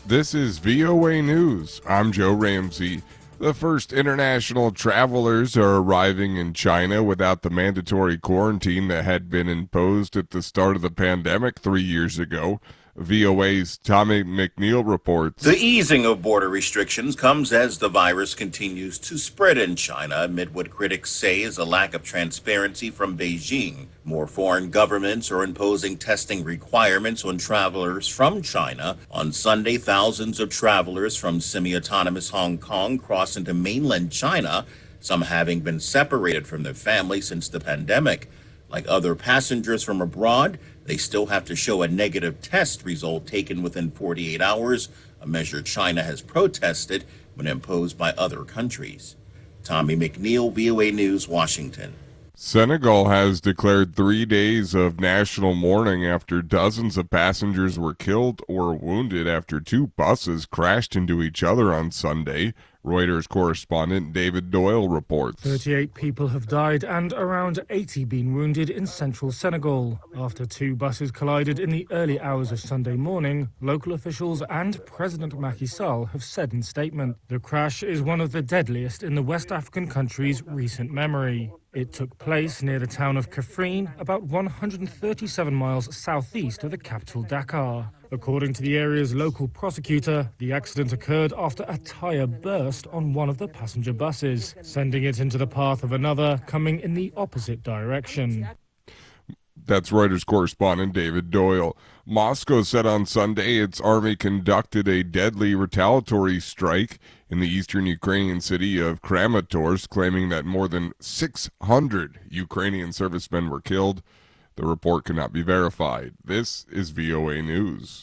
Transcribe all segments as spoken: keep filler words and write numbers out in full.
This is V O A News. I'm Joe Ramsey. The first international travelers are arriving in China without the mandatory quarantine that had been imposed at the start of the pandemic three years ago. V O A's Tommy McNeil reports. The easing of border restrictions comes as the virus continues to spread in China amid what critics say is a lack of transparency from Beijing. More foreign governments are imposing testing requirements on travelers from China. On Sunday, thousands of travelers from semi-autonomous Hong Kong crossed into mainland China, some having been separated from their families since the pandemic. Like other passengers from abroad, they still have to show a negative test result taken within forty-eight hours, a measure China has protested when imposed by other countries. Tommy McNeil, V O A News, Washington. Senegal has declared three days of national mourning after dozens of passengers were killed or wounded after two buses crashed into each other on Sunday. Reuters correspondent David Doyle reports. thirty-eight people have died and around eighty been wounded in central Senegal after two buses collided in the early hours of Sunday morning, local officials and President Macky Sall have said in statement. The crash is one of the deadliest in the West African country's recent memory. It took place near the town of Kaffrine, about one hundred thirty-seven miles southeast of the capital Dakar. According to the area's local prosecutor, the accident occurred after a tyre burst on one of the passenger buses, sending it into the path of another coming in the opposite direction. That's Reuters correspondent David Doyle. Moscow said on Sunday its army conducted a deadly retaliatory strike in the eastern Ukrainian city of Kramatorsk, claiming that more than six hundred Ukrainian servicemen were killed. The report cannot be verified. This is V O A News.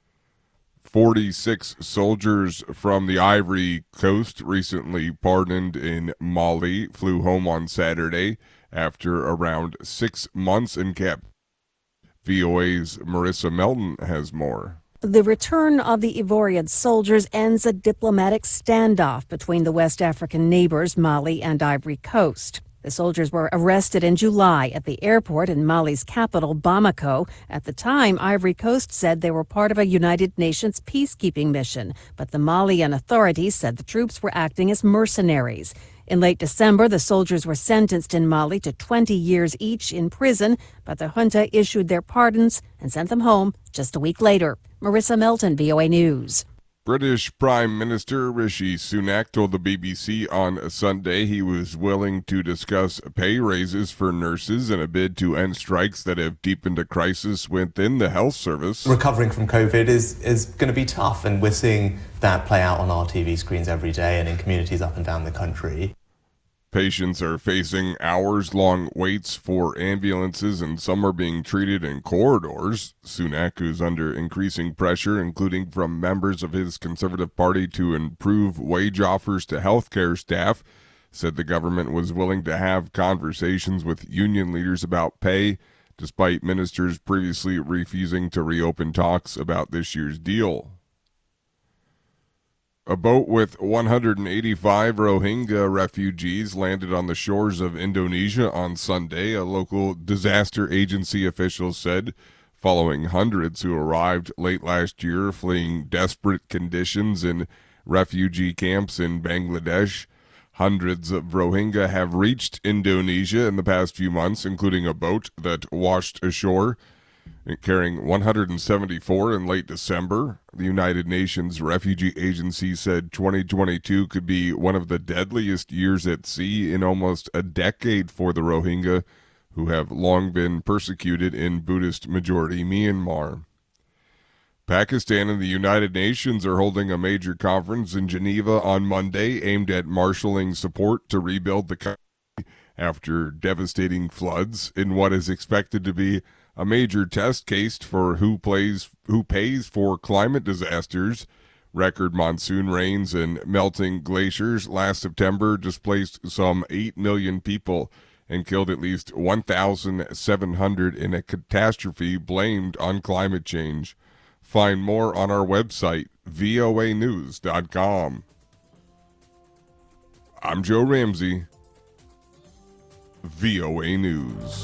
forty-six soldiers from the Ivory Coast, recently pardoned in Mali, flew home on Saturday after around six months in camp. V O A's Marissa Melton has more. The return of the Ivorian soldiers ends a diplomatic standoff between the West African neighbors Mali and Ivory Coast. The soldiers were arrested in July at the airport in Mali's capital, Bamako. At the time, Ivory Coast said they were part of a United Nations peacekeeping mission, but the Malian authorities said the troops were acting as mercenaries. In late December, the soldiers were sentenced in Mali to twenty years each in prison, but the junta issued their pardons and sent them home just a week later. Marissa Melton, V O A News. British Prime Minister Rishi Sunak told the B B C on Sunday he was willing to discuss pay raises for nurses in a bid to end strikes that have deepened a crisis within the health service. Recovering from COVID is, is going to be tough, and we're seeing that play out on our T V screens every day and in communities up and down the country. Patients are facing hours-long waits for ambulances, and some are being treated in corridors. Sunak, who's under increasing pressure, including from members of his Conservative Party, to improve wage offers to healthcare staff, said the government was willing to have conversations with union leaders about pay, despite ministers previously refusing to reopen talks about this year's deal. A boat with one hundred eighty-five Rohingya refugees landed on the shores of Indonesia on Sunday, a local disaster agency official said, following hundreds who arrived late last year fleeing desperate conditions in refugee camps in Bangladesh. Hundreds of Rohingya have reached Indonesia in the past few months, including a boat that washed ashore carrying one hundred seventy-four in late December. The United Nations Refugee Agency said twenty twenty-two could be one of the deadliest years at sea in almost a decade for the Rohingya, who have long been persecuted in Buddhist-majority Myanmar. Pakistan and the United Nations are holding a major conference in Geneva on Monday aimed at marshaling support to rebuild the country after devastating floods in what is expected to be a major test case for who plays who pays for climate disasters. Record monsoon rains and melting glaciers last September displaced some eight million people and killed at least one thousand seven hundred in a catastrophe blamed on climate change. Find more on our website, V O A news dot com. I'm Joe Ramsey, V O A News.